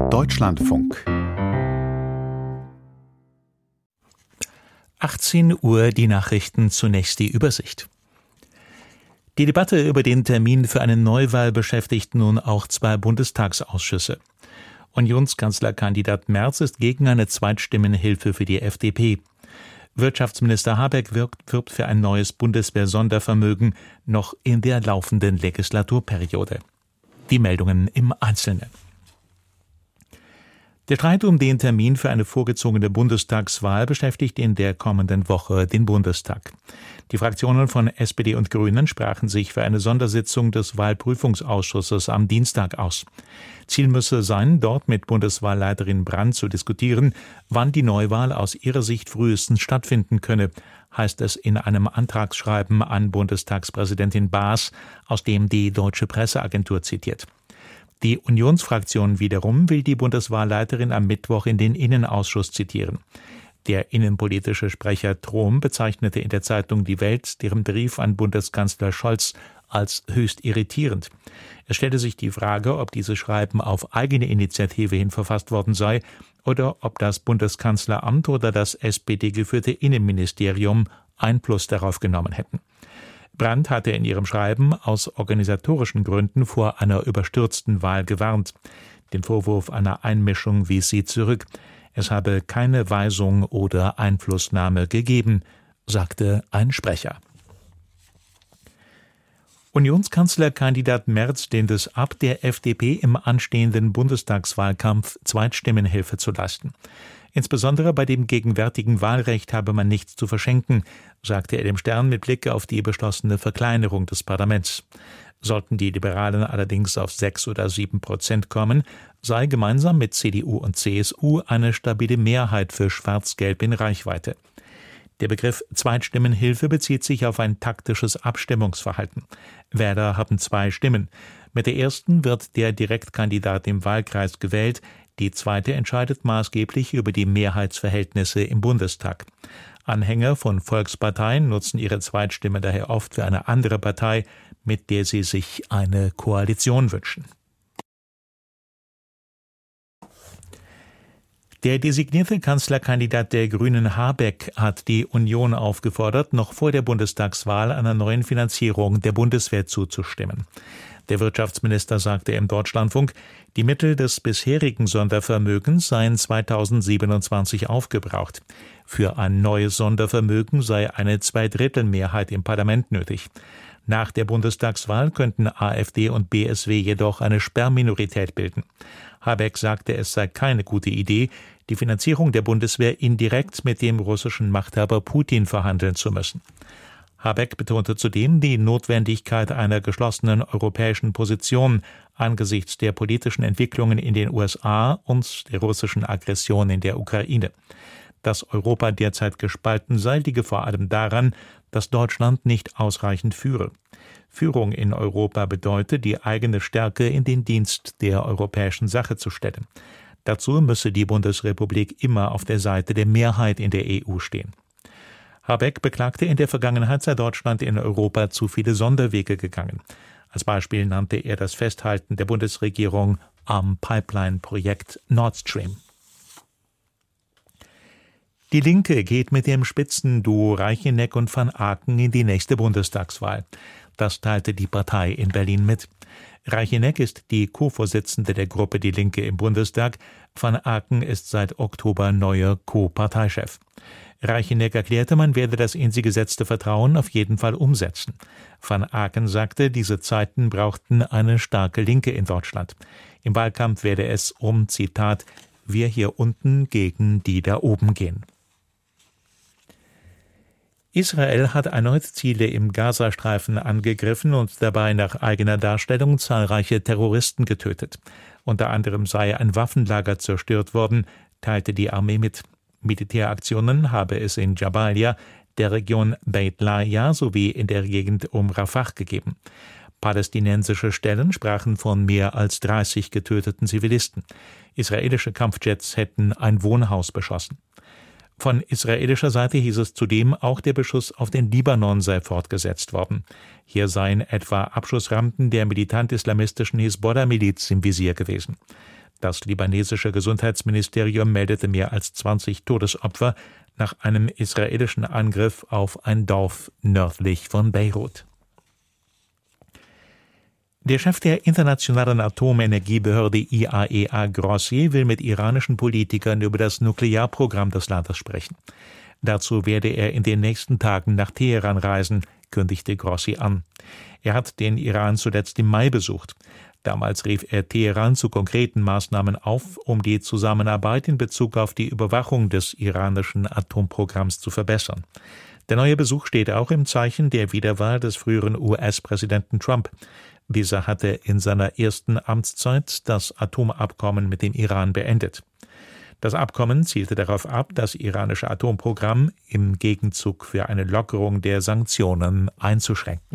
Deutschlandfunk 18 Uhr die Nachrichten, zunächst die Übersicht. Die Debatte über den Termin für eine Neuwahl beschäftigt nun auch zwei Bundestagsausschüsse. Unionskanzlerkandidat Merz ist gegen eine Zweitstimmenhilfe für die FDP. Wirtschaftsminister Habeck wirbt für ein neues Bundeswehr-Sondervermögen noch in der laufenden Legislaturperiode. Die Meldungen im Einzelnen. Der Streit um den Termin für eine vorgezogene Bundestagswahl beschäftigt in der kommenden Woche den Bundestag. Die Fraktionen von SPD und Grünen sprachen sich für eine Sondersitzung des Wahlprüfungsausschusses am Dienstag aus. Ziel müsse sein, dort mit Bundeswahlleiterin Brandt zu diskutieren, wann die Neuwahl aus ihrer Sicht frühestens stattfinden könne, heißt es in einem Antragsschreiben an Bundestagspräsidentin Baas, aus dem die Deutsche Presseagentur zitiert. Die Unionsfraktion wiederum will die Bundeswahlleiterin am Mittwoch in den Innenausschuss zitieren. Der innenpolitische Sprecher Trom bezeichnete in der Zeitung Die Welt deren Brief an Bundeskanzler Scholz als höchst irritierend. Es stellte sich die Frage, ob dieses Schreiben auf eigene Initiative hin verfasst worden sei oder ob das Bundeskanzleramt oder das SPD-geführte Innenministerium Einfluss darauf genommen hätten. Brandt hatte in ihrem Schreiben aus organisatorischen Gründen vor einer überstürzten Wahl gewarnt. Den Vorwurf einer Einmischung wies sie zurück. Es habe keine Weisung oder Einflussnahme gegeben, sagte ein Sprecher. Unionskanzlerkandidat Merz lehnt es ab, der FDP im anstehenden Bundestagswahlkampf Zweitstimmenhilfe zu leisten. Insbesondere bei dem gegenwärtigen Wahlrecht habe man nichts zu verschenken, sagte er dem Stern mit Blick auf die beschlossene Verkleinerung des Parlaments. Sollten die Liberalen allerdings auf 6 oder 7% kommen, sei gemeinsam mit CDU und CSU eine stabile Mehrheit für Schwarz-Gelb in Reichweite. Der Begriff Zweitstimmenhilfe bezieht sich auf ein taktisches Abstimmungsverhalten. Wähler haben 2 Stimmen. Mit der ersten wird der Direktkandidat im Wahlkreis gewählt, die zweite entscheidet maßgeblich über die Mehrheitsverhältnisse im Bundestag. Anhänger von Volksparteien nutzen ihre Zweitstimme daher oft für eine andere Partei, mit der sie sich eine Koalition wünschen. Der designierte Kanzlerkandidat der Grünen Habeck hat die Union aufgefordert, noch vor der Bundestagswahl einer neuen Finanzierung der Bundeswehr zuzustimmen. Der Wirtschaftsminister sagte im Deutschlandfunk, die Mittel des bisherigen Sondervermögens seien 2027 aufgebraucht. Für ein neues Sondervermögen sei eine Zweidrittelmehrheit im Parlament nötig. Nach der Bundestagswahl könnten AfD und BSW jedoch eine Sperrminorität bilden. Habeck sagte, es sei keine gute Idee, die Finanzierung der Bundeswehr indirekt mit dem russischen Machthaber Putin verhandeln zu müssen. Habeck betonte zudem die Notwendigkeit einer geschlossenen europäischen Position angesichts der politischen Entwicklungen in den USA und der russischen Aggression in der Ukraine. Dass Europa derzeit gespalten sei, liege vor allem daran, dass Deutschland nicht ausreichend führe. Führung in Europa bedeutet, die eigene Stärke in den Dienst der europäischen Sache zu stellen. Dazu müsse die Bundesrepublik immer auf der Seite der Mehrheit in der EU stehen. Habeck beklagte, in der Vergangenheit sei Deutschland in Europa zu viele Sonderwege gegangen. Als Beispiel nannte er das Festhalten der Bundesregierung am Pipeline-Projekt Nord Stream. Die Linke geht mit dem Spitzenduo Reicheneck und Van Aken in die nächste Bundestagswahl. Das teilte die Partei in Berlin mit. Reicheneck ist die Co-Vorsitzende der Gruppe Die Linke im Bundestag. Van Aken ist seit Oktober neuer Co-Parteichef. Reicheneck erklärte, man werde das in sie gesetzte Vertrauen auf jeden Fall umsetzen. Van Aken sagte, diese Zeiten brauchten eine starke Linke in Deutschland. Im Wahlkampf werde es um, Zitat, wir hier unten gegen die da oben gehen. Israel hat erneut Ziele im Gazastreifen angegriffen und dabei nach eigener Darstellung zahlreiche Terroristen getötet. Unter anderem sei ein Waffenlager zerstört worden, teilte die Armee mit. Militäraktionen habe es in Jabalia, der Region Beit Lahia sowie in der Gegend um Rafah gegeben. Palästinensische Stellen sprachen von mehr als 30 getöteten Zivilisten. Israelische Kampfjets hätten ein Wohnhaus beschossen. Von israelischer Seite hieß es zudem, auch der Beschuss auf den Libanon sei fortgesetzt worden. Hier seien etwa Abschussrampen der militant-islamistischen Hisbollah-Miliz im Visier gewesen. Das libanesische Gesundheitsministerium meldete mehr als 20 Todesopfer nach einem israelischen Angriff auf ein Dorf nördlich von Beirut. Der Chef der Internationalen Atomenergiebehörde IAEA Grossi will mit iranischen Politikern über das Nuklearprogramm des Landes sprechen. Dazu werde er in den nächsten Tagen nach Teheran reisen, kündigte Grossi an. Er hat den Iran zuletzt im Mai besucht. Damals rief er Teheran zu konkreten Maßnahmen auf, um die Zusammenarbeit in Bezug auf die Überwachung des iranischen Atomprogramms zu verbessern. Der neue Besuch steht auch im Zeichen der Wiederwahl des früheren US-Präsidenten Trump. Dieser hatte in seiner ersten Amtszeit das Atomabkommen mit dem Iran beendet. Das Abkommen zielte darauf ab, das iranische Atomprogramm im Gegenzug für eine Lockerung der Sanktionen einzuschränken.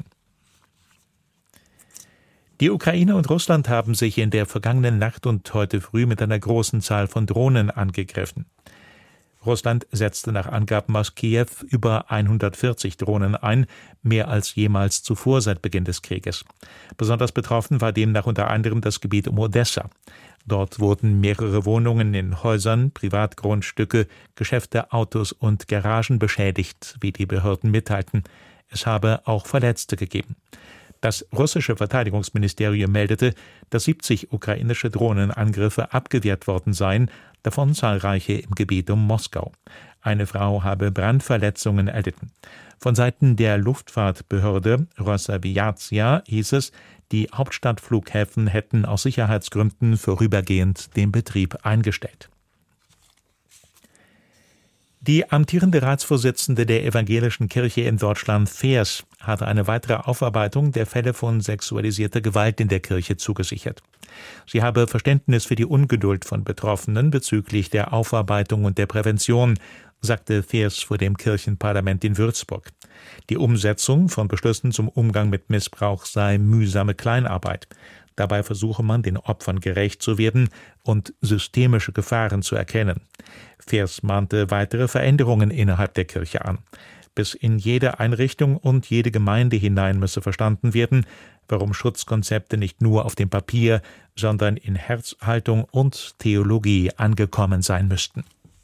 Die Ukraine und Russland haben sich in der vergangenen Nacht und heute früh mit einer großen Zahl von Drohnen angegriffen. Russland setzte nach Angaben aus Kiew über 140 Drohnen ein, mehr als jemals zuvor seit Beginn des Krieges. Besonders betroffen war demnach unter anderem das Gebiet um Odessa. Dort wurden mehrere Wohnungen in Häusern, Privatgrundstücke, Geschäfte, Autos und Garagen beschädigt, wie die Behörden mitteilten. Es habe auch Verletzte gegeben. Das russische Verteidigungsministerium meldete, dass 70 ukrainische Drohnenangriffe abgewehrt worden seien, davon zahlreiche im Gebiet um Moskau. Eine Frau habe Brandverletzungen erlitten. Von Seiten der Luftfahrtbehörde Rosaviatsja hieß es, die Hauptstadtflughäfen hätten aus Sicherheitsgründen vorübergehend den Betrieb eingestellt. Die amtierende Ratsvorsitzende der Evangelischen Kirche in Deutschland, Feers, hatte eine weitere Aufarbeitung der Fälle von sexualisierter Gewalt in der Kirche zugesichert. Sie habe Verständnis für die Ungeduld von Betroffenen bezüglich der Aufarbeitung und der Prävention, sagte Feers vor dem Kirchenparlament in Würzburg. Die Umsetzung von Beschlüssen zum Umgang mit Missbrauch sei mühsame Kleinarbeit. Dabei versuche man, den Opfern gerecht zu werden und systemische Gefahren zu erkennen. Feers mahnte weitere Veränderungen innerhalb der Kirche an. Bis in jede Einrichtung und jede Gemeinde hinein müsse verstanden werden, warum Schutzkonzepte nicht nur auf dem Papier, sondern in Herzhaltung und Theologie angekommen sein müssten.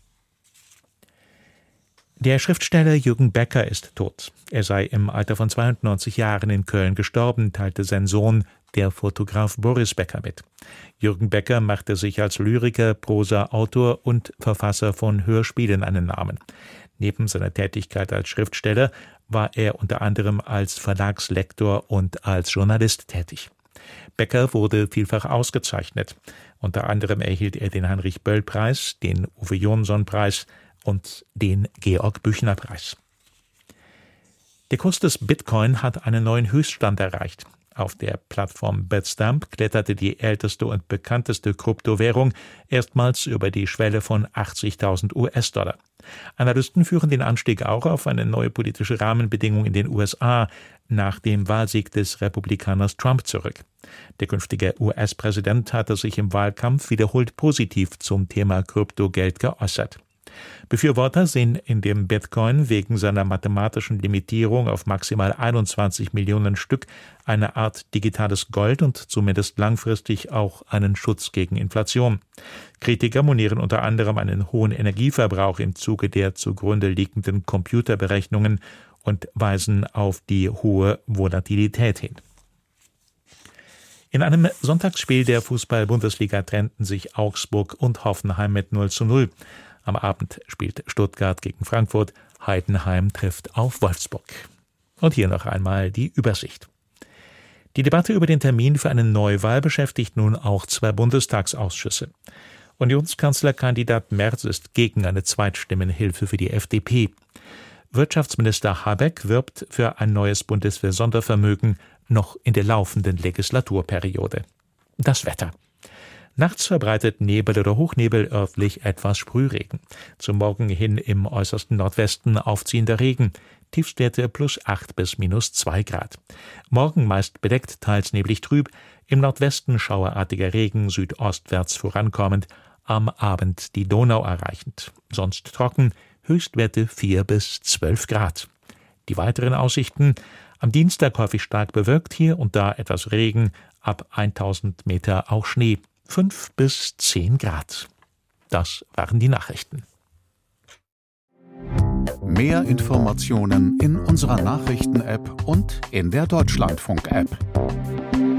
Der Schriftsteller Jürgen Becker ist tot. Er sei im Alter von 92 Jahren in Köln gestorben, teilte sein Sohn, der Fotograf Boris Becker, mit. Jürgen Becker machte sich als Lyriker, Prosa-Autor und Verfasser von Hörspielen einen Namen. Neben seiner Tätigkeit als Schriftsteller war er unter anderem als Verlagslektor und als Journalist tätig. Becker wurde vielfach ausgezeichnet. Unter anderem erhielt er den Heinrich-Böll-Preis, den Uwe-Jonsson-Preis und den Georg-Büchner-Preis. Der Kurs des Bitcoin hat einen neuen Höchststand erreicht. Auf der Plattform Bitstamp kletterte die älteste und bekannteste Kryptowährung erstmals über die Schwelle von 80.000 US-Dollar. Analysten führen den Anstieg auch auf eine neue politische Rahmenbedingung in den USA nach dem Wahlsieg des Republikaners Trump zurück. Der künftige US-Präsident hatte sich im Wahlkampf wiederholt positiv zum Thema Kryptogeld geäußert. Befürworter sehen in dem Bitcoin wegen seiner mathematischen Limitierung auf maximal 21 Millionen Stück eine Art digitales Gold und zumindest langfristig auch einen Schutz gegen Inflation. Kritiker monieren unter anderem einen hohen Energieverbrauch im Zuge der zugrunde liegenden Computerberechnungen und weisen auf die hohe Volatilität hin. In einem Sonntagsspiel der Fußball-Bundesliga trennten sich Augsburg und Hoffenheim mit 0:0. Am Abend spielt Stuttgart gegen Frankfurt, Heidenheim trifft auf Wolfsburg. Und hier noch einmal die Übersicht. Die Debatte über den Termin für eine Neuwahl beschäftigt nun auch 2 Bundestagsausschüsse. Unionskanzlerkandidat Merz ist gegen eine Zweitstimmenhilfe für die FDP. Wirtschaftsminister Habeck wirbt für ein neues Bundeswehr-Sondervermögen noch in der laufenden Legislaturperiode. Das Wetter. Nachts verbreitet Nebel oder Hochnebel, örtlich etwas Sprühregen. Zum Morgen hin im äußersten Nordwesten aufziehender Regen. Tiefstwerte +8 bis -2 Grad. Morgen meist bedeckt, teils neblig trüb. Im Nordwesten schauerartiger Regen, südostwärts vorankommend. Am Abend die Donau erreichend. Sonst trocken, Höchstwerte 4 bis 12 Grad. Die weiteren Aussichten: am Dienstag häufig stark bewölkt, hier und da etwas Regen, ab 1000 Meter auch Schnee. 5 bis 10 Grad. Das waren die Nachrichten. Mehr Informationen in unserer Nachrichten-App und in der Deutschlandfunk-App.